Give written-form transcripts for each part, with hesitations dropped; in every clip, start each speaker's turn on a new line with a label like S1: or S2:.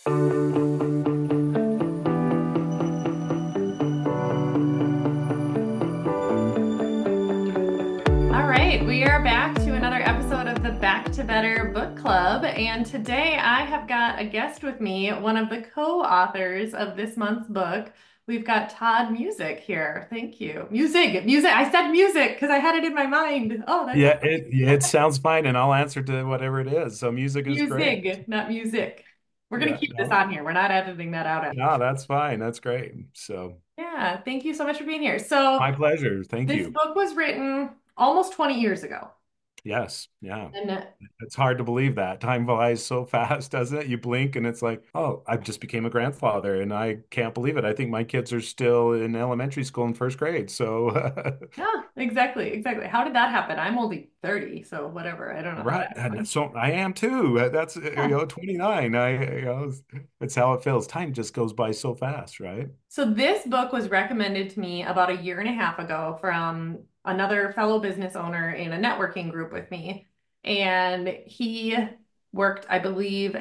S1: All right, we are back to another episode of the Back to Better Book Club. And today I have got a guest with me, one of the co-authors of this month's book. We've got Todd Music here. Thank you. Music. I said music because I had it in my mind. Oh, that's
S2: Yeah, it sounds fine, and I'll answer to whatever it is. So music is great.
S1: music, not music. We're going to
S2: Yeah,
S1: keep this
S2: no,
S1: on here. We're not editing that out
S2: no,
S1: after.
S2: that's fine. That's great. So
S1: Yeah, thank you so much for being here. So,
S2: my pleasure. Thank
S1: this
S2: you.
S1: book was written almost 20 years ago.
S2: Yes, yeah.
S1: And
S2: It's hard to believe that. Time flies so fast, doesn't it? You blink and it's like, oh, I just became a grandfather and I can't believe it. I think my kids are still in elementary school in first grade. So
S1: yeah, exactly. How did that happen? I'm only 30, so whatever. I don't know how
S2: right.
S1: that
S2: And
S1: happened.
S2: so I am too. That's
S1: Yeah.
S2: 29. It's how it feels. Time just goes by so fast, right?
S1: So this book was recommended to me about a year and a half ago from another fellow business owner in a networking group with me. And he worked, I believe,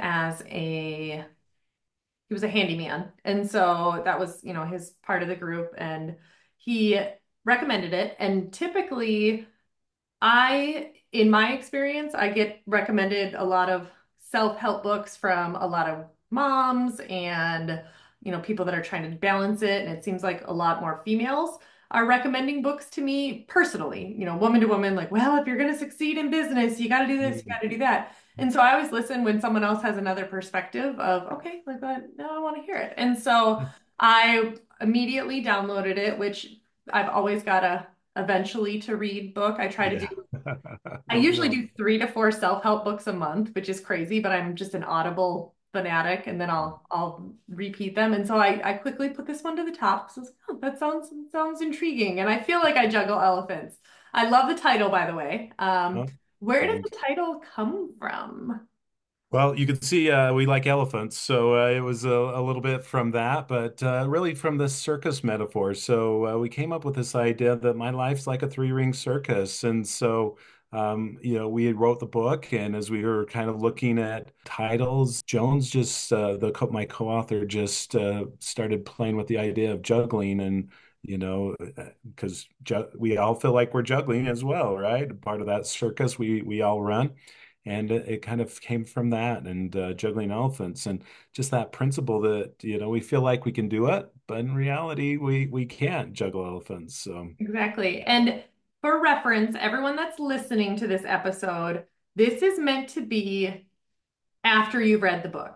S1: he was a handyman. And so that was, his part of the group. And he recommended it. And typically, in my experience, I get recommended a lot of self-help books from a lot of moms and, people that are trying to balance it. And it seems like a lot more females are recommending books to me personally, woman to woman, like, well, if you're going to succeed in business, you got to do this, you got to do that. And so I always listen when someone else has another perspective of, okay, like that, now I want to hear it. And so I immediately downloaded it, which I've always got a eventually to read book.
S2: Yeah.
S1: I
S2: No,
S1: usually
S2: no.
S1: do 3 to 4 self-help books a month, which is crazy, but I'm just an Audible fanatic and then I'll repeat them. And so I quickly put this one to the top. So I was like, oh, that sounds intriguing. And I feel like I juggle elephants. I love the title, by the way.
S2: Oh,
S1: Where did the
S2: thanks.
S1: title come from?
S2: Well, you can see we like elephants, so it was a little bit from that, but really from the circus metaphor. So we came up with this idea that my life's like a three-ring circus, and so we had wrote the book, and as we were kind of looking at titles, Jones just my co-author just started playing with the idea of juggling, and because ju we all feel like we're juggling as well, right? Part of that circus we all run. And it kind of came from that and juggling elephants and just that principle that, we feel like we can do it, but in reality, we can't juggle elephants. So,
S1: Exactly. And for reference, everyone that's listening to this episode, this is meant to be after you've read the book.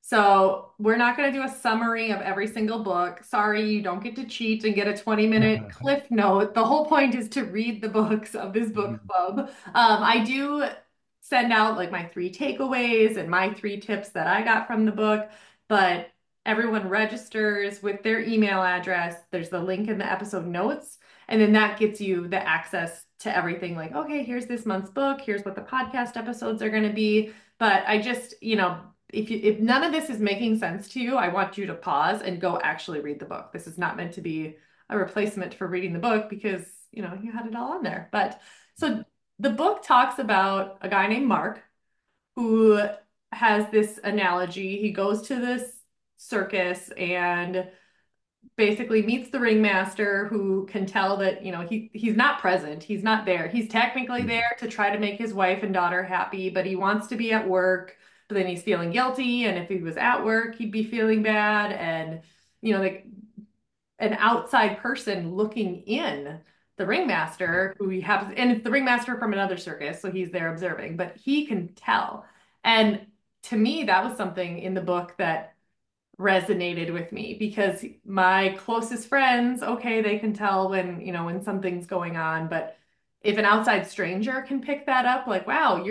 S1: So we're not going to do a summary of every single book. Sorry, you don't get to cheat and get a 20-minute cliff note. The whole point is to read the books of this book club. I do send out like my 3 takeaways and my 3 tips that I got from the book, but everyone registers with their email address. There's the link in the episode notes, and then that gets you the access to everything like, okay, here's this month's book, here's what the podcast episodes are going to be. But I just, if none of this is making sense to you, I want you to pause and go actually read the book. This is not meant to be a replacement for reading the book because, you had it all on there. But so the book talks about a guy named Mark who has this analogy. He goes to this circus and basically meets the ringmaster who can tell that, he's not present. He's not there. He's technically there to try to make his wife and daughter happy, but he wants to be at work, but then he's feeling guilty. And if he was at work, he'd be feeling bad. And, like an outside person looking in, the ringmaster who he happens, and it's the ringmaster from another circus, so he's there observing, but he can tell. And to me, that was something in the book that resonated with me because my closest friends, okay, they can tell when, when something's going on, but if an outside stranger can pick that up, like, wow,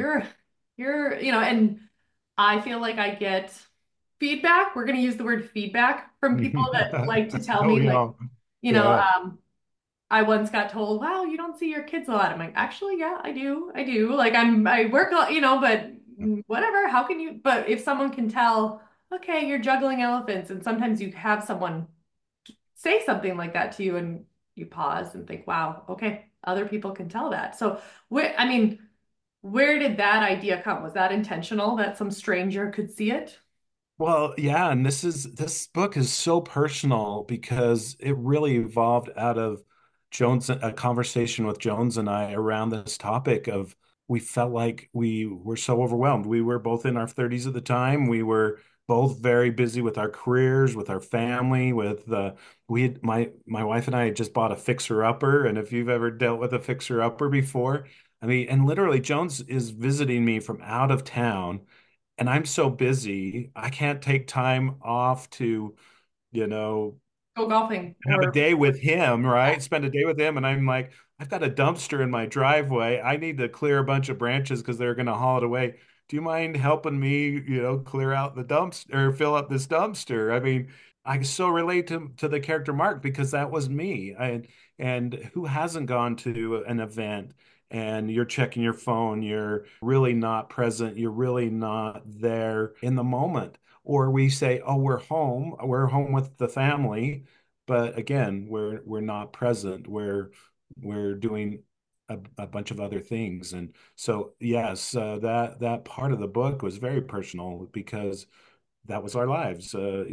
S1: and I feel like I get feedback. We're going to use the word feedback from people that like to tell
S2: oh,
S1: me,
S2: yeah,
S1: like, you know,
S2: yeah.
S1: um, I once got told, wow, you don't see your kids a lot. I'm like, actually, yeah, I do. I do. Like I work, but whatever. How can you, but if someone can tell, okay, you're juggling elephants, and sometimes you have someone say something like that to you and you pause and think, wow, okay, other people can tell that. So where did that idea come? Was that intentional that some stranger could see it?
S2: Well, yeah, and this book is so personal because it really evolved out of a conversation with Jones and I around this topic of we felt like we were so overwhelmed. We were both in our 30s at the time. We were both very busy with our careers, with our family, with we had my wife and I had just bought a fixer-upper, and if you've ever dealt with a fixer-upper before, I mean, and literally Jones is visiting me from out of town and I'm so busy, I can't take time off to, you know,
S1: Go golfing
S2: have a
S1: or
S2: day with him, right? Spend a day with him. And I'm like, I've got a dumpster in my driveway. I need to clear a bunch of branches because they're going to haul it away. Do you mind helping me, clear out the dumpster or fill up this dumpster? I mean, I so relate to the character Mark because that was me. And who hasn't gone to an event and you're checking your phone, you're really not present, you're really not there in the moment. Or we say, oh, we're home with the family but again, we're not present. We're doing a bunch of other things, and so yes, that part of the book was very personal because that was our lives.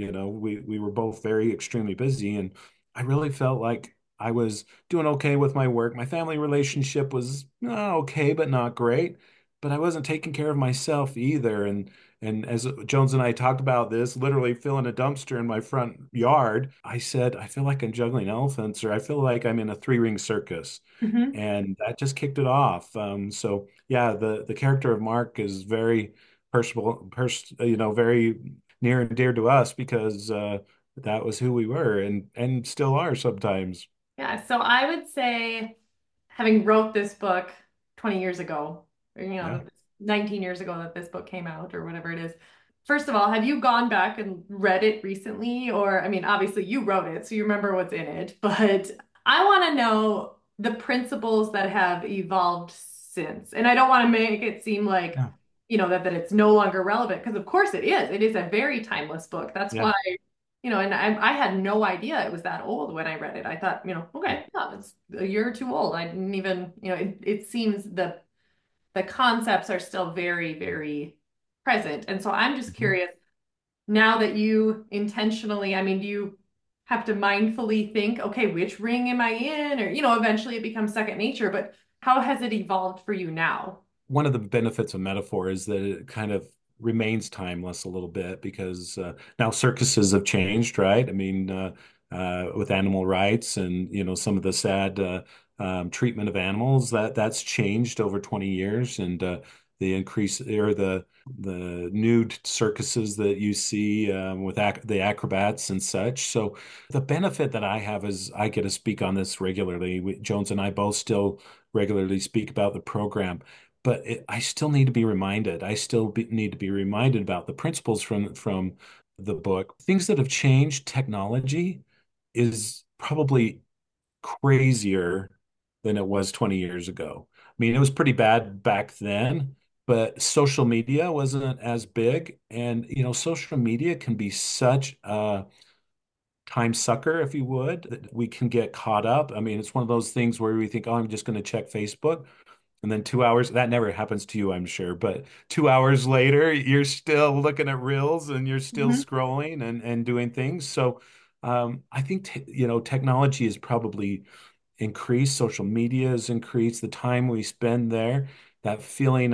S2: We were both very extremely busy, and I really felt like I was doing okay with my work. My family relationship was okay, but not great. But I wasn't taking care of myself either. And as Jones and I talked about this, literally filling a dumpster in my front yard, I said, I feel like I'm juggling elephants, or I feel like I'm in a three-ring circus.
S1: Mhm.
S2: And that just kicked it off. So yeah, the character of Mark is very personal, very near and dear to us because that was who we were and still are sometimes.
S1: Yeah, so I would say, having wrote this book 20 years ago, or,
S2: Yeah.
S1: 19 years ago that this book came out, or whatever it is. First of all, have you gone back and read it recently? Or, I mean, obviously you wrote it, so you remember what's in it, but I want to know the principles that have evolved since. And I don't want to make it seem like,
S2: Yeah.
S1: that it's no longer relevant, because of course it is. It is a very timeless book. That's
S2: Yeah.
S1: why and I had no idea it was that old when I read it. I thought,
S2: Yeah.
S1: okay, yeah, it's a year or two old. I didn't even, it seems the concepts are still very, very present. And so I'm just
S2: Mhm.
S1: curious, now that you intentionally, I mean, do you have to mindfully think, okay, which ring am I in? Or, eventually it becomes second nature, but how has it evolved for you now?
S2: One of the benefits of metaphor is that it kind of remains timeless a little bit because now circuses have changed, right? I mean, with animal rights and some of the sad treatment of animals that's changed over 20 years, and the increase or the nude circuses that you see with the acrobats and such. So the benefit that I have is I get to speak on this regularly. Jones and I both still regularly speak about the program but I still need to be reminded. Need to be reminded about the principles from the book. Things that have changed. Technology is probably crazier than it was 20 years ago. I mean, it was pretty bad back then, but social media wasn't as big. And, social media can be such a time sucker, if you would, that we can get caught up. I mean, it's one of those things where we think, oh, I'm just going to check Facebook. And then 2 hours, that never happens to you, I'm sure, but 2 hours later, you're still looking at reels and you're still
S1: Mhm.
S2: scrolling and doing things. So I think, technology has probably increased, social media has increased the time we spend there, that feeling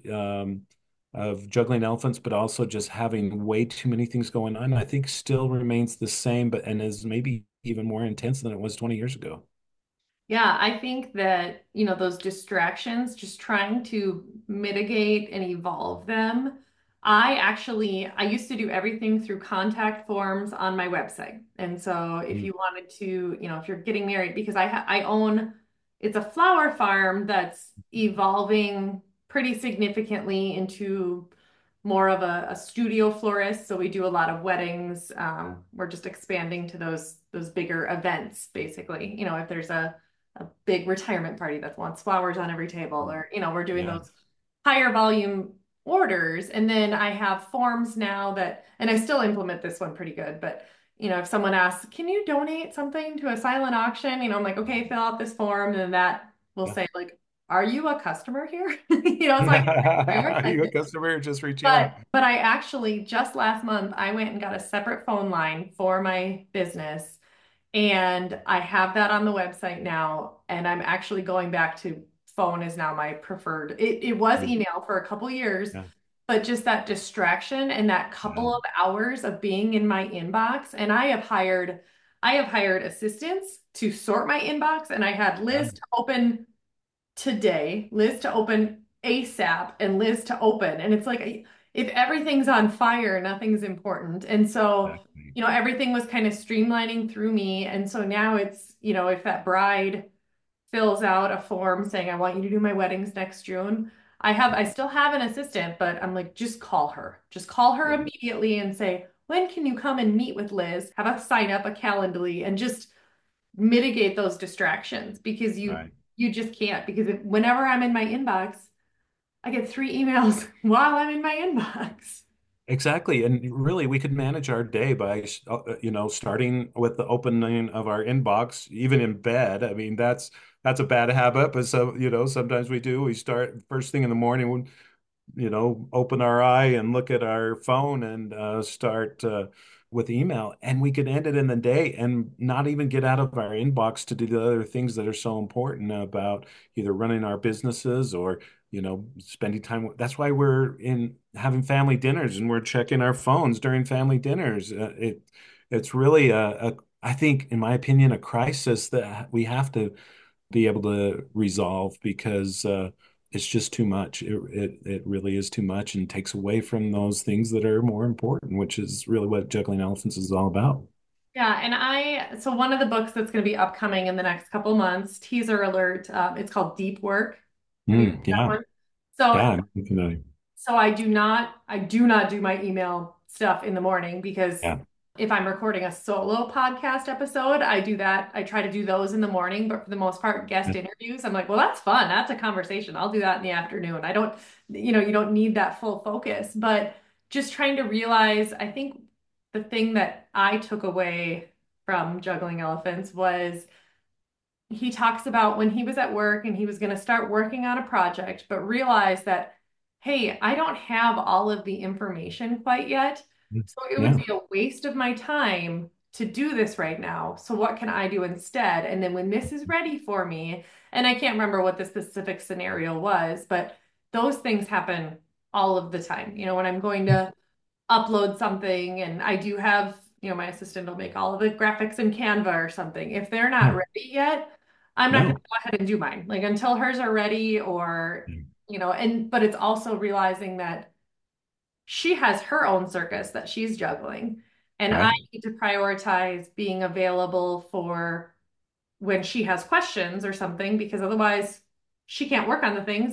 S2: of juggling elephants, but also just having way too many things going on, I think still remains the same, but and is maybe even more intense than it was 20 years ago.
S1: Yeah, I think that, those distractions, just trying to mitigate and evolve them. I used to do everything through contact forms on my website. And so if
S2: Mm.
S1: you wanted to, if you're getting married, because I own, it's a flower farm that's evolving pretty significantly into more of a studio florist. So we do a lot of weddings. We're just expanding to those bigger events, basically. If there's a big retirement party that wants flowers on every table, or we're doing
S2: Yeah.
S1: those higher volume orders. And then I have forms now that, and I still implement this one pretty good, but if someone asks, can you donate something to a silent auction, I'm like, okay, fill out this form, and then that will
S2: Yeah.
S1: say like, are you a customer here? So I can answer your
S2: Are you a
S1: sentence.
S2: customer just reaching out?
S1: But I actually just last month I went and got a separate phone line for my business, and I have that on the website now, and I'm actually going back to phone is now my preferred. It was
S2: Yeah,
S1: email for a couple years,
S2: yeah,
S1: but just that distraction and that
S2: yeah,
S1: couple of hours of being in my inbox, and I have hired assistants to sort my inbox, and I had
S2: yeah,
S1: Liz to open today, Liz to open ASAP, and Liz to open. And it's like, if everything's on fire, nothing's important. And so,
S2: exactly.
S1: everything was kind of streamlining through me. And so now it's, if that bride fills out a form saying, I want you to do my weddings next June, I still have an assistant, but I'm like, just call her. Just call her
S2: Yeah,
S1: immediately and say, when can you come and meet with Liz? Have a sign up, a Calendly, and just mitigate those distractions because you
S2: right.
S1: you just can't because whenever I'm in my inbox, I get three emails while I'm in my inbox.
S2: Exactly. And really, we could manage our day by, starting with the opening of our inbox, even in bed. I mean, that's a bad habit, but so, sometimes we do. We start first thing in the morning, open our eye and look at our phone and start with email. And we could end it in the day and not even get out of our inbox to do the other things that are so important about either running our businesses or, spending time. That's why we're in having family dinners and we're checking our phones during family dinners. It's really I think, in my opinion, a crisis that we have to be able to resolve because it's just too much. It really is too much and takes away from those things that are more important, which is really what Juggling Elephants is all about.
S1: Yeah, and so one of the books that's going to be upcoming in the next couple months, teaser alert, it's called Deep Work. Have you read that
S2: Yeah,
S1: one? So
S2: yeah, definitely.
S1: So I do not do my email stuff in the morning because
S2: Yeah,
S1: if I'm recording a solo podcast episode, I do that. I try to do those in the morning, but for the most part, guest
S2: yeah,
S1: interviews, I'm like, well, that's fun. That's a conversation. I'll do that in the afternoon. I don't, you don't need that full focus, but just trying to realize, I think the thing that I took away from Juggling Elephants was he talks about when he was at work and he was going to start working on a project, but realized that, hey, I don't have all of the information quite yet. So it would
S2: yeah,
S1: be a waste of my time to do this right now. So what can I do instead? And then when this is ready for me, and I can't remember what the specific scenario was, but those things happen all of the time. When I'm going to upload something and I do have, my assistant will make all of the graphics in Canva or something. If they're not
S2: yeah,
S1: ready yet, I'm not going
S2: no,
S1: to go ahead and do mine. Like until hers are ready or, but it's also realizing that she has her own circus that she's juggling. And I
S2: right,
S1: need to prioritize being available for when she has questions or something, because otherwise she can't work on the things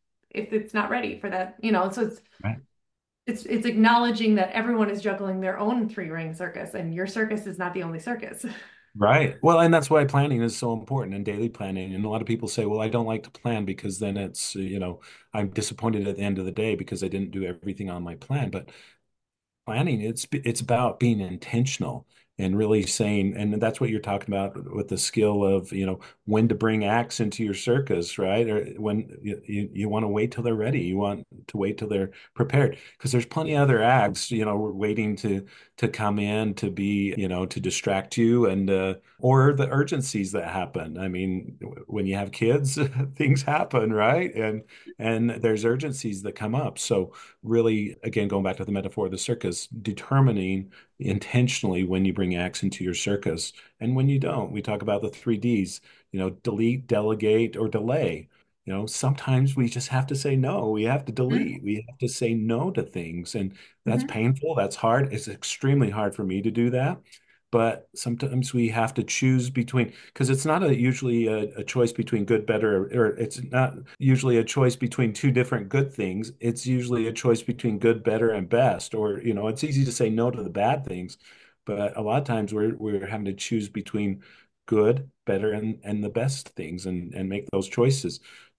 S1: if it's not ready for that, so
S2: right.
S1: it's acknowledging that everyone is juggling their own three-ring circus, and your circus is not the only circus.
S2: Right. Well, and that's why planning is so important and daily planning. And a lot of people say, well, I don't like to plan because then it's, I'm disappointed at the end of the day because I didn't do everything on my plan. But planning, it's about being intentional and really saying, and that's what you're talking about with the skill of, when to bring acts into your circus, right? Or when you want to wait till they're ready. You want to wait till they're prepared because there's plenty of other acts, waiting to come in to be, to distract you and or the urgencies that happen. I mean, when you have kids, things happen, right? And there's urgencies that come up. So really, again, going back to the metaphor of the circus, determining intentionally when you bring acts into your circus and when you don't. We talk about the three Ds, delete, delegate, or delay. Sometimes we just have to say no. We have to
S1: Mhm,
S2: delete. We have to say no to things. And that's
S1: mhm,
S2: painful. That's hard. It's extremely hard for me to do that. But sometimes we have to choose between, because it's not usually a choice between good, better, or it's not usually a choice between two different good things. It's usually a choice between good, better, and best. Or, it's easy to say no to the bad things, but a lot of times we're having to choose between good, better, and the best things and make those choices.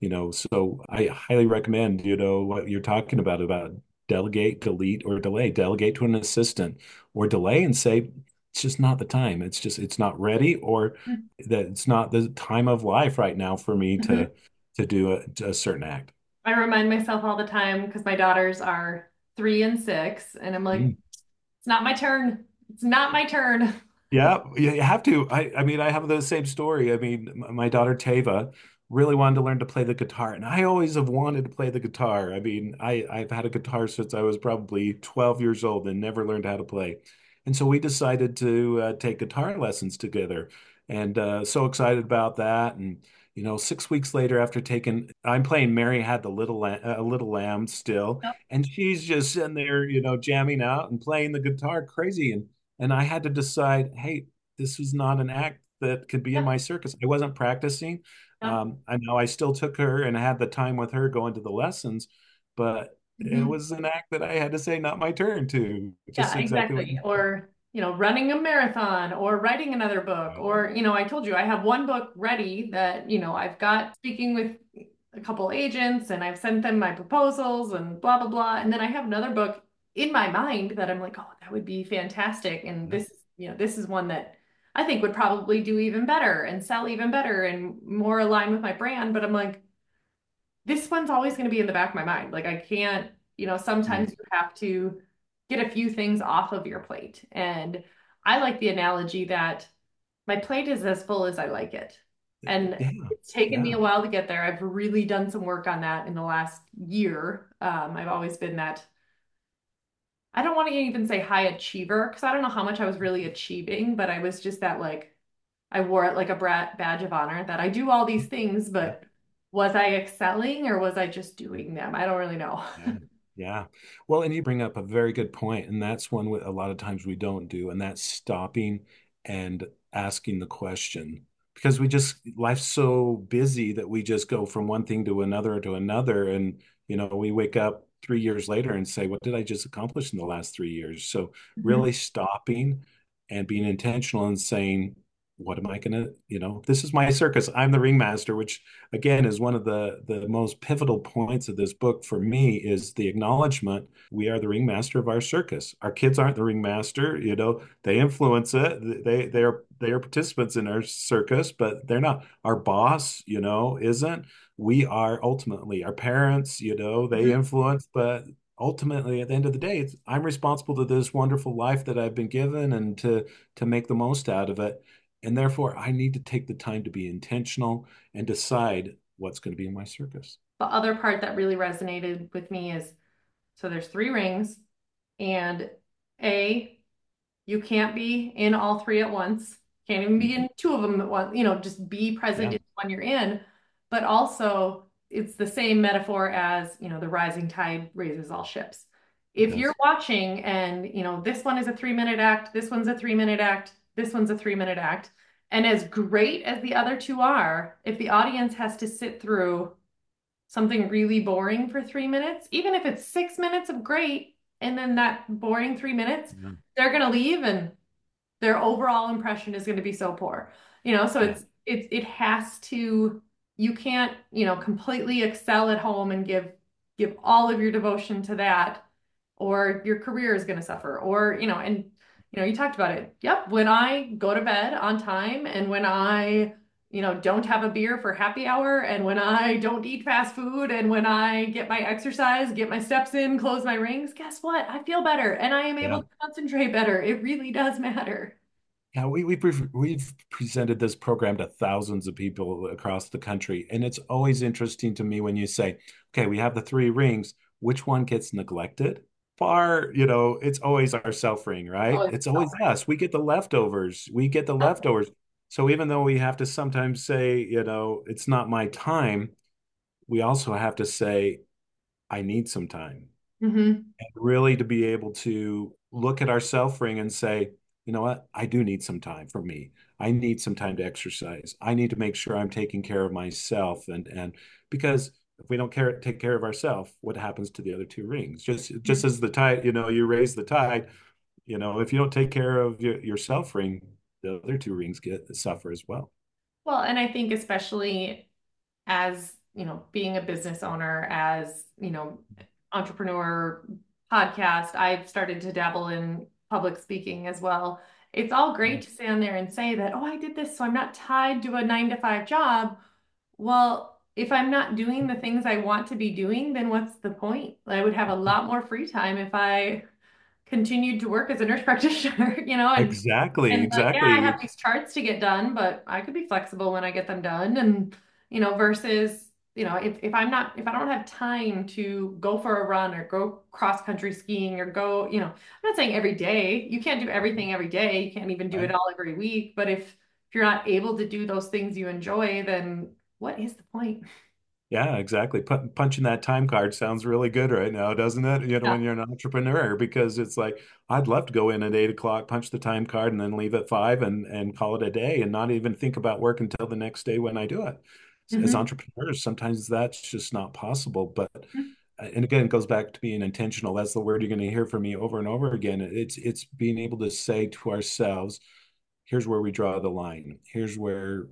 S2: So I highly recommend, what you're talking about delegate, delete, or delay. Delegate to an assistant or delay and say, it's just not the time. It's not ready or that it's not the time of life right now for me
S1: mhm.
S2: to do a certain act.
S1: I remind myself all the time because my daughters are 3 and 6, and I'm like,
S2: Mm.
S1: it's not my turn. It's not my turn.
S2: Yeah, you have to. I mean, I have the same story. I mean, my daughter Tava really wanted to learn to play the guitar, and I always have wanted to play the guitar. I mean, I've had a guitar since I was probably 12 years old and never learned how to play. And so we decided to take guitar lessons together, and so excited about that. And 6 weeks later, after taking, I'm playing "Mary Had the Little Lamb" still,
S1: Yep.
S2: and she's just sitting there, jamming out and playing the guitar crazy. And I had to decide, hey, this was not an act that could be in
S1: Yep.
S2: my circus. I wasn't practicing.
S1: Yep.
S2: I know I still took her and I had the time with her going to the lessons, but it
S1: Mhm.
S2: was an act that I had to say, not my turn to,
S1: Yeah,
S2: just exactly what
S1: exactly.
S2: you said.
S1: Or, running a marathon or writing another book.
S2: Right.
S1: Or, I told you I have one book ready that, I've got speaking with a couple agents and I've sent them my proposals and blah, blah, blah. And then I have another book in my mind that I'm like, oh, that would be fantastic. And
S2: Yeah.
S1: this is one that I think would probably do even better and sell even better and more aligned with my brand. But I'm like, this one's always going to be in the back of my mind. Like I can't,
S2: Mm.
S1: sometimes you have to get a few things off of your plate. And I like the analogy that my plate is as full as I like it. And
S2: Yeah.
S1: it's taken me
S2: Yeah.
S1: a while to get there. I've really done some work on that in the last year. I've always been that, I don't want to even say high achiever because I don't know how much I was really achieving, but I was just that like, I wore it like a badge of honor that I do all these things,
S2: Yeah.
S1: but was I excelling or was I just doing them? I don't really know.
S2: Yeah. Yeah. Well, and you bring up a very good point, and that's one a lot of times we don't do, and that's stopping and asking the question. Because life's so busy that we just go from one thing to another. And, we wake up 3 years later and say, what did I just accomplish in the last 3 years? So
S1: Mhm.
S2: really stopping and being intentional and saying, what am I gonna, this is my circus. I'm the ringmaster, which again is one of the most pivotal points of this book for me is the acknowledgement we are the ringmaster of our circus. Our kids aren't the ringmaster, they influence it. They are participants in our circus, but they're not. Our boss, isn't. We are ultimately our parents, they
S1: Mhm.
S2: influence, but ultimately at the end of the day, I'm responsible to this wonderful life that I've been given and to make the most out of it. And therefore, I need to take the time to be intentional and decide what's going to be in my circus.
S1: The other part that really resonated with me is so there's 3 rings, and A, you can't be in all three at once. Can't even be
S2: Mhm.
S1: in two of them at once. Just be present
S2: Yeah,
S1: in the one you're in. But also, it's the same metaphor as, the rising tide raises all ships.
S2: it
S1: If you're
S2: does.
S1: watching and, this one is a 3 minute act, this one's a 3 minute act, this one's a 3 minute act, and as great as the other two are, if the audience has to sit through something really boring for 3 minutes, even if it's 6 minutes of great, and then that boring 3 minutes,
S2: Yeah,
S1: they're going to leave and their overall impression is going to be so poor. So
S2: yeah,
S1: it has to, you can't, completely excel at home and give all of your devotion to that, or your career is going to suffer. Or, and you talked about it. Yep, when I go to bed on time and when I don't have a beer for happy hour, and when I don't eat fast food, and when I get my exercise, get my steps in, close my rings, guess what? I feel better and I am
S2: yeah.
S1: able to concentrate better. It really does matter.
S2: Yeah, we've presented this program to thousands of people across the country, and it's always interesting to me when you say, "Okay, we have the three rings. Which one gets neglected?" It's always our self ring, right?
S1: Oh,
S2: It's
S1: it's
S2: always us. We get the leftovers. We get the leftovers. So even though we have to sometimes say, it's not my time, we also have to say, I need some time.
S1: hmm
S2: Really to be able to look at our self ring and say, you know what? I do need some time for me. I need some time to exercise. I need to make sure I'm taking care of myself. And because if we don't take care of ourselves, what happens to the other two rings? Just as the tide, you raise the tide, if you don't take care of your self ring, the other two rings get suffer as well.
S1: Well, and I think especially as, being a business owner, as, entrepreneur, podcast, I've started to dabble in public speaking as well. It's all great to stand there and say that, oh, I did this, so I'm not tied to a 9 to 5 job. Well, if I'm not doing the things I want to be doing, then what's the point? I would have a lot more free time if I continued to work as a nurse practitioner,
S2: Exactly,
S1: and like, yeah, I have
S2: exactly.
S1: these charts to get done, but I could be flexible when I get them done. And, versus, if if I don't have time to go for a run or go cross country skiing or go, I'm not saying every day. You can't do everything every day. You can't even do it
S2: Right.
S1: all every week. But if you're not able to do those things you enjoy, then what is the point?
S2: Yeah, exactly. Punching that time card sounds really good right now, doesn't it? When
S1: Yeah.
S2: you're an entrepreneur, because it's like, I'd love to go in at 8 o'clock, punch the time card, and then leave at 5 and call it a day and not even think about work until the next day when I do it. As
S1: Hmm.
S2: entrepreneurs, sometimes that's just not possible. But, and again, it goes back to being intentional. That's the word you're going to hear from me over and over again. It's being able to say to ourselves, here's where we draw the line. Here's where,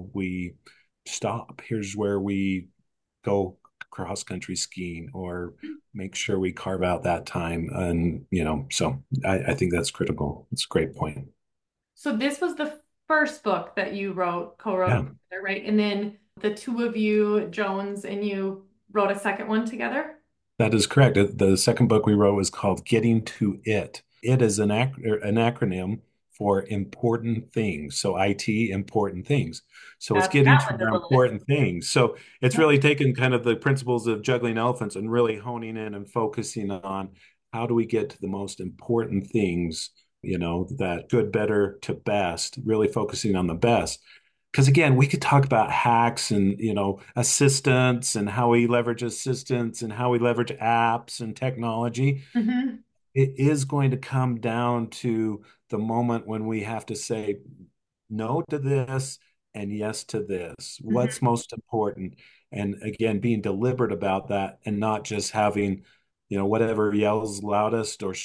S2: we stop. Here's where we go cross country skiing or make sure we carve out that time. And, so I think that's critical. It's a great point.
S1: So this was the first book that you co-wrote
S2: Yeah,
S1: together, right? And then the two of you, Jones and you, wrote a second one together?
S2: that is correct. The second book we wrote was called Getting to It. It is an acronym for important things. So IT, important things. So it's
S1: Add
S2: getting
S1: that
S2: to
S1: one to
S2: our
S1: the list.
S2: important things. So it's really taking kind of the principles of juggling elephants and really honing in and focusing on how do we get to the most important things, that good, better to best, really focusing on the best. Because again, we could talk about hacks and, assistants and how we leverage assistants and how we leverage apps and technology.
S1: Hmm.
S2: It is going to come down to the moment when we have to say no to this and yes to this. What's
S1: Hmm.
S2: most important? And again, being deliberate about that and not just having, whatever yells loudest or,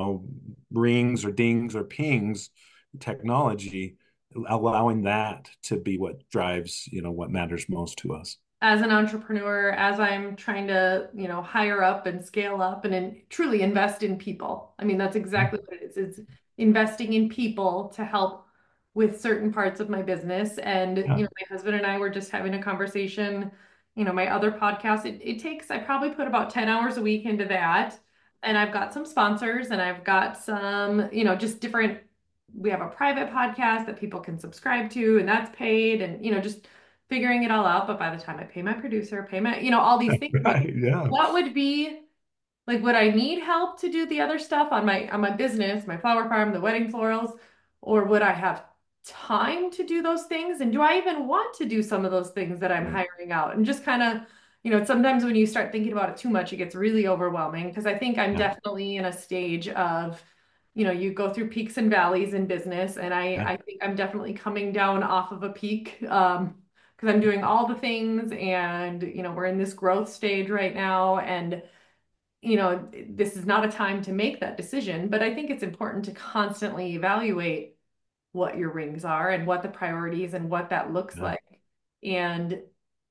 S2: rings or dings or pings technology, allowing that to be what drives, what matters most to us.
S1: As an entrepreneur, as I'm trying to, hire up and scale up and truly invest in people. I mean, that's exactly what it is. It's investing in people to help with certain parts of my business. And,
S2: Yeah.
S1: my husband and I were just having a conversation, my other podcast, it takes, I probably put about 10 hours a week into that. And I've got some sponsors and I've got some, just different, we have a private podcast that people can subscribe to and that's paid and, just figuring it all out. But by the time I pay my producer, pay my, all these things, like
S2: Right. Yeah.
S1: what would be like, would I need help to do the other stuff on my business, my flower farm, the wedding florals, or would I have time to do those things? And do I even want to do some of those things that I'm
S2: Right.
S1: hiring out? And just kind of, sometimes when you start thinking about it too much, it gets really overwhelming because I think I'm
S2: Yeah.
S1: definitely in a stage of, you go through peaks and valleys in business, and
S2: Yeah.
S1: I think I'm definitely coming down off of a peak. Because I'm doing all the things and we're in this growth stage right now and this is not a time to make that decision, but I think it's important to constantly evaluate what your rings are and what the priorities and what that looks
S2: Yeah.
S1: like. And,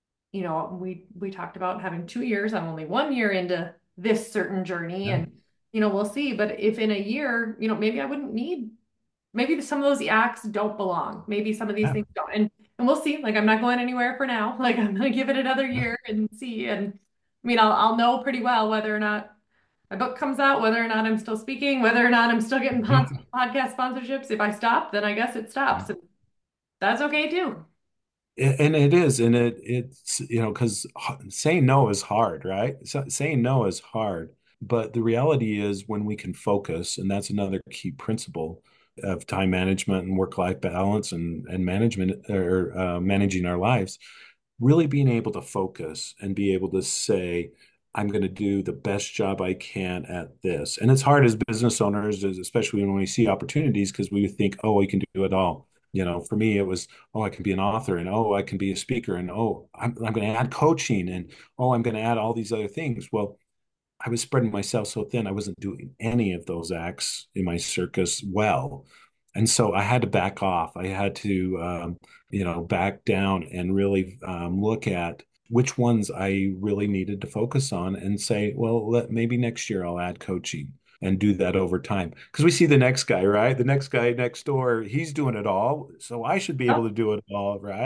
S1: we talked about having 2 years. I'm only 1 year into this certain journey
S2: Yeah.
S1: and, we'll see. But if in a year, maybe I wouldn't need, maybe some of those acts don't belong. Maybe some of these
S2: Yeah.
S1: things don't. And we'll see. Like I'm not going anywhere for now. Like I'm gonna give it another year and see. And I mean, I'll know pretty well whether or not my book comes out, whether or not I'm still speaking, whether or not I'm still getting
S2: Yeah.
S1: podcast sponsorships. If I stop, then I guess it stops. And that's okay too.
S2: And it is, and it's because saying no is hard, right? Saying no is hard, but the reality is when we can focus, and that's another key principle of time management and work-life balance and management or managing our lives, really being able to focus and be able to say, I'm going to do the best job I can at this. And it's hard as business owners, especially when we see opportunities, because we think, oh, we can do it all. For me, it was, oh, I can be an author, and oh, I can be a speaker, and oh, I'm going to add coaching, and oh, I'm going to add all these other things. Well, I was spreading myself so thin, I wasn't doing any of those acts in my circus well. And so I had to back off. I had to, back down and really look at which ones I really needed to focus on and say, well, maybe next year I'll add coaching and do that over time. Because we see the next guy, right? The next guy next door, he's doing it all. So I should be able
S1: Oh,
S2: to do it all, right?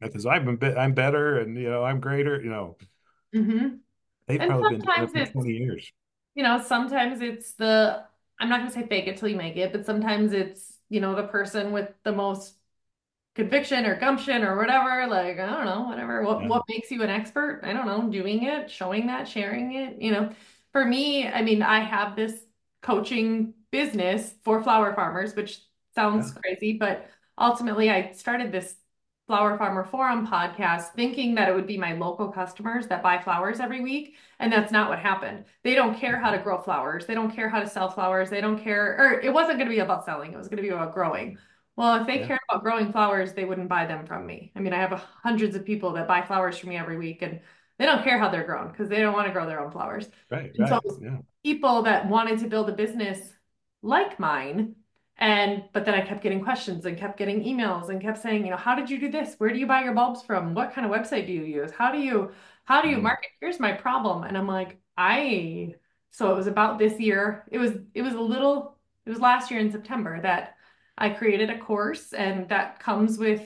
S2: because I'm better and I'm greater.
S1: Hmm.
S2: They've
S1: And
S2: probably been doing
S1: sometimes
S2: it for
S1: it's,
S2: 20 years.
S1: sometimes it's the, I'm not gonna say fake it till you make it, but sometimes it's, the person with the most conviction or gumption or whatever, like, I don't know, whatever. What
S2: Yeah,
S1: what makes you an expert? I don't know, doing it, showing that, sharing it. For me, I mean, I have this coaching business for flower farmers, which
S2: yeah,
S1: sounds crazy, but ultimately I started this Flower Farmer Forum podcast thinking that it would be my local customers that buy flowers every week, and that's not what happened. They don't care how to grow flowers. They don't care how to sell flowers. They don't care, or it wasn't going to be about selling. It was going to be about growing. Well, if they
S2: yeah,
S1: cared about growing flowers, they wouldn't buy them from me. I mean, I have hundreds of people that buy flowers from me every week, and they don't care how they're grown because they don't want to grow their own flowers.
S2: right,
S1: And so
S2: right,
S1: it was
S2: yeah,
S1: people that wanted to build a business like mine, but then I kept getting questions and kept getting emails and kept saying, how did you do this? Where do you buy your bulbs from? What kind of website do you use? How do you
S2: mm,
S1: market? Here's my problem. And I'm like, so it was about this year. It was last year in September that I created a course, and that comes with,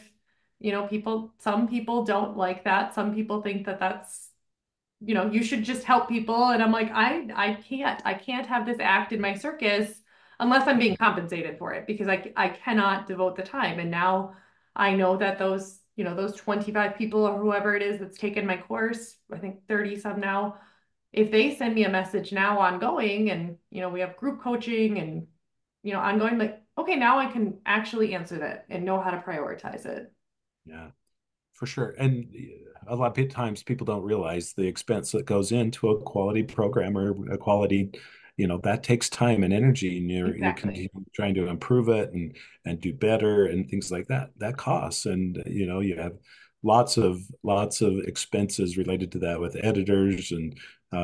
S1: some people don't like that. Some people think that that's, you should just help people. And I'm like, I can't have this act in my circus unless I'm being compensated for it, because I cannot devote the time. And now I know that those 25 people or whoever it is that's taken my course, I think 30 some now, if they send me a message now ongoing, and we have group coaching and ongoing, like, okay, now I can actually answer that and know how to prioritize it.
S2: yeah. For sure. And a lot of times people don't realize the expense that goes into a quality program or a quality, that takes time and energy, and you're
S1: Exactly.
S2: continue trying to improve it and do better and things like that. That costs. And you have lots of expenses related to that with editors and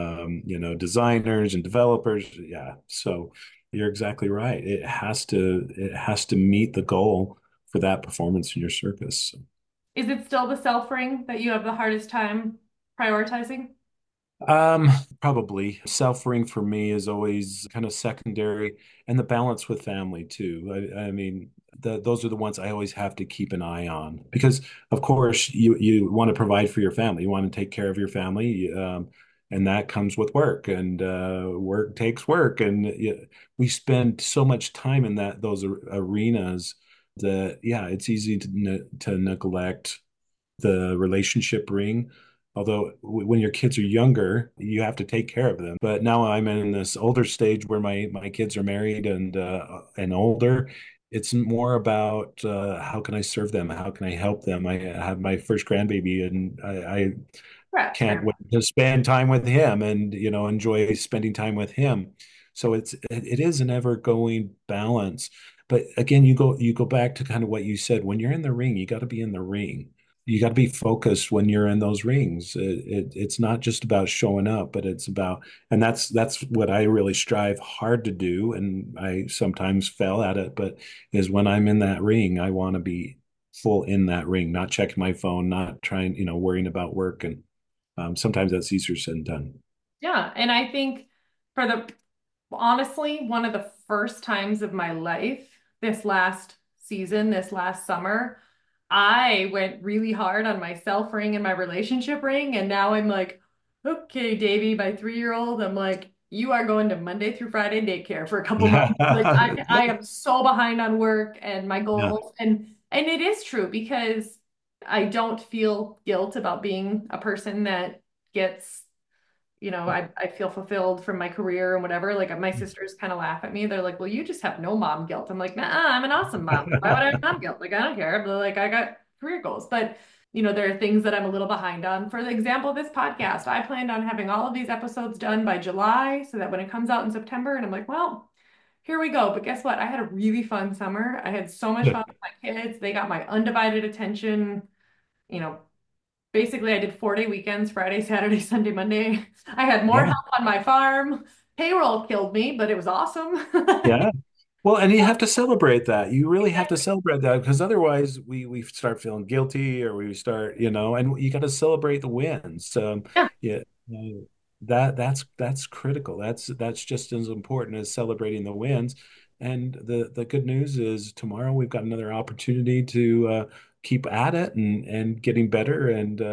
S2: designers and developers. Yeah. So you're exactly right. It has to meet the goal for that performance in your circus.
S1: Is it still the self ring that you have the hardest time prioritizing?
S2: Um, Probably self-ring for me is always kind of secondary, and the balance with family too. I mean, those are the ones I always have to keep an eye on because, of course, you want to provide for your family. You want to take care of your family, and that comes with work, and work takes work, and we spend so much time in those arenas that yeah, it's easy to neglect the relationship ring. Although when your kids are younger, you have to take care of them. But now I'm in this older stage where my kids are married and older. It's more about how can I serve them? How can I help them? I have my first grandbaby, and I
S1: Correct.
S2: can't wait to spend time with him and enjoy spending time with him. So it is an ever going balance. But again, you go back to kind of what you said. When you're in the ring, you got to be in the ring. You got to be focused when you're in those rings. It's not just about showing up, but it's about, and that's what I really strive hard to do. And I sometimes fail at it, but is when I'm in that ring, I want to be full in that ring, not checking my phone, not trying, worrying about work. And sometimes that's easier said than done.
S1: Yeah. And I think for honestly, one of the first times of my life, this last season, this last summer, I went really hard on my self ring and my relationship ring. And now I'm like, okay, Davy, my 3-year-old, I'm like, you are going to Monday through Friday daycare for a couple months. Like I am so behind on work and my
S2: Yeah.
S1: goals. And it is true because I don't feel guilt about being a person that gets, I feel fulfilled from my career and whatever. Like my sisters kind of laugh at me. They're like, well, you just have no mom guilt. I'm like, nah, I'm an awesome mom. Why would I have mom guilt? Like, I don't care. But like, I got career goals. But, there are things that I'm a little behind on. For the example, this podcast, I planned on having all of these episodes done by July so that when it comes out in September, and I'm like, well, here we go. But guess what? I had a really fun summer. I had so much fun with my kids. They got my undivided attention. You know, Basically, I did 4-day weekends, Friday, Saturday, Sunday, Monday. I had more
S2: Yeah.
S1: help on my farm. Payroll killed me, but it was awesome.
S2: Yeah. Well, and you have to celebrate that. You really have to
S1: Exactly.
S2: celebrate that because otherwise we start feeling guilty or we start, and you got to celebrate the wins.
S1: Yeah.
S2: Yeah, that's critical. That's just as important as celebrating the wins. And the good news is tomorrow we've got another opportunity to keep at it and getting better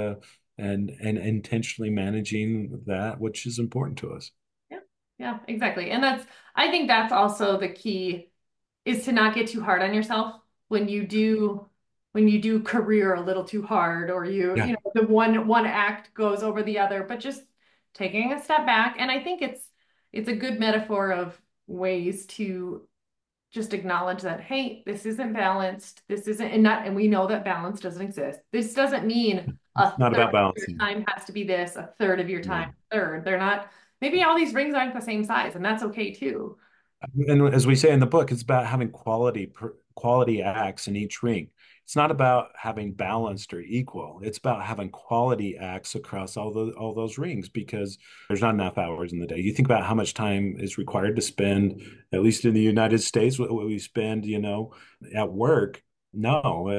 S2: and intentionally managing that which is important to us.
S1: Yeah, yeah, exactly. And I think that's also the key is to not get too hard on yourself when you do career a little too hard or
S2: Yeah,
S1: the one act goes over the other, but just taking a step back. And I think it's a good metaphor of ways to just acknowledge that, hey, this isn't balanced. This isn't, and we know that balance doesn't exist. This doesn't mean
S2: it's
S1: a
S2: not
S1: third
S2: about
S1: of your
S2: balancing.
S1: time has to be this, a third of your time,
S2: No.
S1: third. They're not, maybe all these rings aren't the same size, and that's okay too.
S2: And as we say in the book, it's about having quality acts in each ring. It's not about having balanced or equal. It's about having quality acts across all those rings because there's not enough hours in the day. You think about how much time is required to spend, at least in the United States, what we spend, at work. No,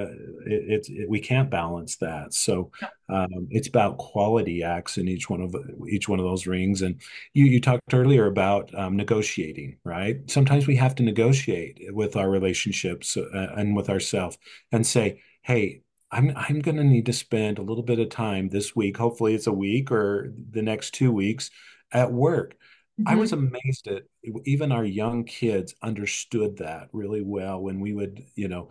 S2: we can't balance that. So it's about quality acts in each one of those rings. And you talked earlier about negotiating, right? Sometimes we have to negotiate with our relationships and with ourselves and say, "Hey, I'm going to need to spend a little bit of time this week. Hopefully, it's a week or the next 2 weeks at work." I was
S1: Mhm.
S2: amazed at even our young kids understood that really well when we would,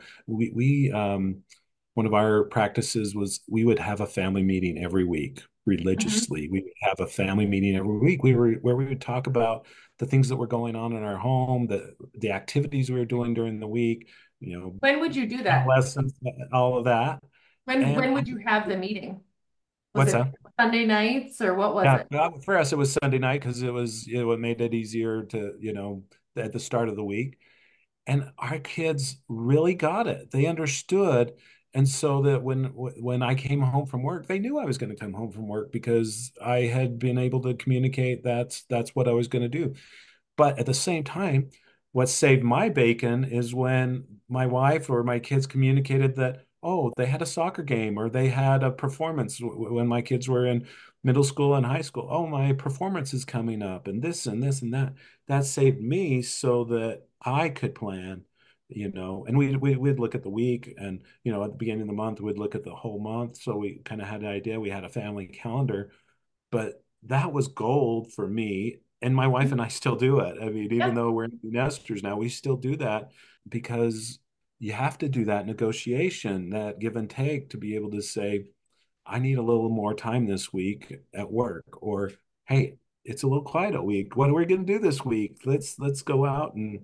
S2: we one of our practices was we would have a family meeting every week
S1: Mhm.
S2: religiously. We would have a family meeting every week. Where we would talk about the things that were going on in our home, the activities we were doing during the week,
S1: When would you do that?
S2: lessons, all of that. And
S1: When would you have the meeting? Was
S2: what's
S1: it
S2: that?
S1: Sunday nights or what was
S2: Yeah,
S1: it?
S2: for us it was Sunday night because it made it easier to, at the start of the week. And our kids really got it. They understood. And so that when I came home from work, they knew I was going to come home from work because I had been able to communicate that's what I was going to do. But at the same time, what saved my bacon is when my wife or my kids communicated that, oh, they had a soccer game or they had a performance when my kids were in middle school and high school. Oh, my performance is coming up and this and this and that. That saved me so that I could plan, and we'd look at the week and, at the beginning of the month, we'd look at the whole month. So we kind of had an idea. We had a family calendar, but that was gold for me. And my wife and I still do it. I mean, even
S1: Yep.
S2: though we're empty nesters now, we still do that because you have to do that negotiation, that give and take to be able to say, I need a little more time this week at work, or hey, it's a little quiet a week. What are we going to do this week? Let's go out and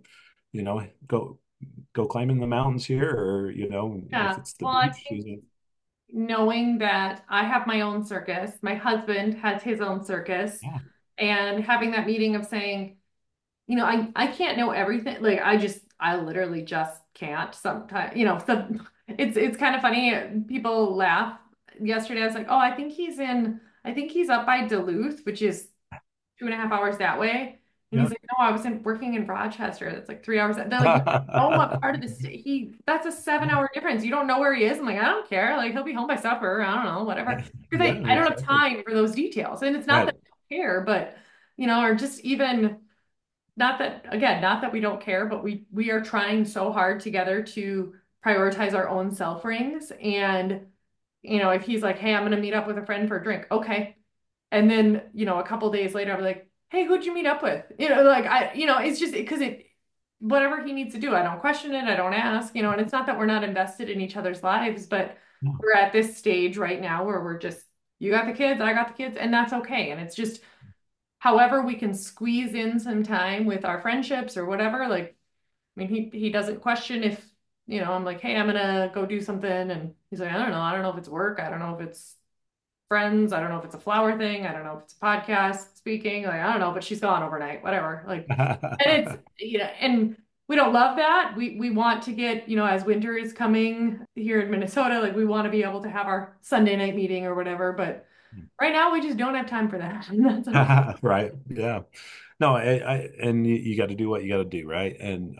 S2: go climbing the mountains here, or if
S1: Yeah.
S2: it's the
S1: Well, I
S2: beach.
S1: think knowing that I have my own circus, my husband has his own circus,
S2: Yeah.
S1: and having that meeting of saying, I can't know everything. Like I literally just can't sometimes, so it's kind of funny. People laugh. Yesterday I was like, oh, I think he's up by Duluth, which is 2.5 hours that way. And he's
S2: Yeah.
S1: like, no, I was working in Rochester. That's like 3 hours. They're like, you don't know what part of the state that's a 7 hour difference. You don't know where he is. I'm like, I don't care. Like he'll be home by supper. I don't know, whatever. Because
S2: Yeah,
S1: I don't have
S2: exactly.
S1: time for those details. And it's not
S2: Right.
S1: that I don't care, but or just even not that we don't care, but we are trying so hard together to prioritize our own self rings. And if he's like, hey, I'm gonna meet up with a friend for a drink, okay. And then, a couple days later, I'm like, hey, who'd you meet up with? Like it's just because whatever he needs to do, I don't question it, I don't ask, and it's not that we're not invested in each other's lives, but
S2: Yeah.
S1: we're at this stage right now where we're just, you got the kids, I got the kids, and that's okay. And it's just however we can squeeze in some time with our friendships or whatever. Like, I mean, he doesn't question if, I'm like, hey, I'm gonna go do something, and he's like, I don't know if it's work, I don't know if it's friends, I don't know if it's a flower thing, I don't know if it's a podcast speaking, like, I don't know, but she's gone overnight, whatever. Like, and it's, and we don't love that. We want to get, as winter is coming here in Minnesota, like we want to be able to have our Sunday night meeting or whatever, but right now we just don't have time for that. And that's okay.
S2: Right. Yeah. No, and you got to do what you got to do, right? And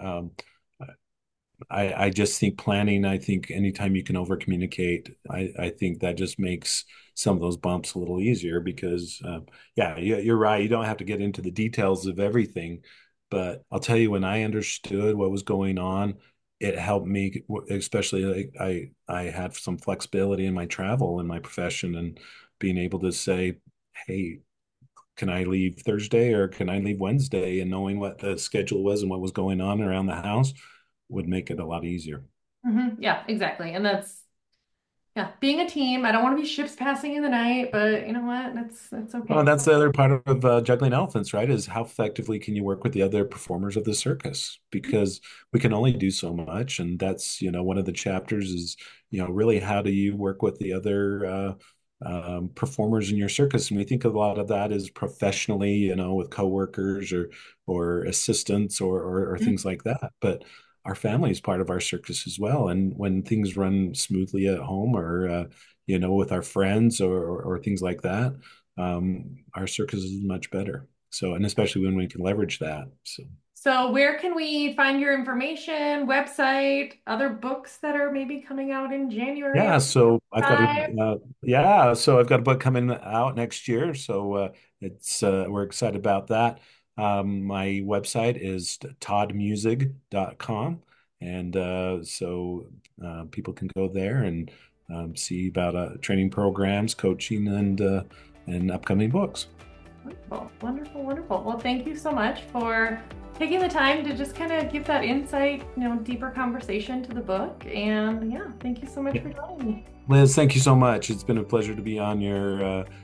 S2: I just think planning, I think anytime you can over communicate, I think that just makes some of those bumps a little easier because, yeah, you're right. You don't have to get into the details of everything, but I'll tell you, when I understood what was going on, it helped me, especially like I had some flexibility in my travel and my profession, and being able to say, hey, can I leave Thursday or can I leave Wednesday? And knowing what the schedule was and what was going on around the house would make it a lot easier.
S1: Yeah, exactly. And that's, yeah, being a team. I don't want to be ships passing in the night, but you know what? That's
S2: Well,
S1: okay.
S2: that's the other part of juggling elephants, right? Is how effectively can you work with the other performers of the circus? Because we can only do so much, and that's, one of the chapters is, really how do you work with the other performers in your circus? And we think a lot of that is professionally, with coworkers or assistants or
S1: Mhm.
S2: things like that. But our family is part of our circus as well, and when things run smoothly at home or with our friends or things like that, our circus is much better. So, and especially when we can leverage that. So,
S1: So where can we find your information, website, other books that are maybe coming out in January or
S2: yeah. So I've got
S1: time?
S2: a book coming out next year. So it's we're excited about that. My website is toddmusig.com, and people can go there and see about training programs, coaching, and upcoming books.
S1: Wonderful, wonderful, wonderful. Well, thank you so much for taking the time to just kind of give that insight, deeper conversation to the book. And yeah, thank you so much for joining me.
S2: Liz, thank you so much. It's been a pleasure to be on your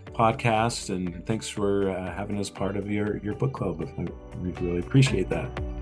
S2: podcast, and thanks for having us part of your book club. We really appreciate that.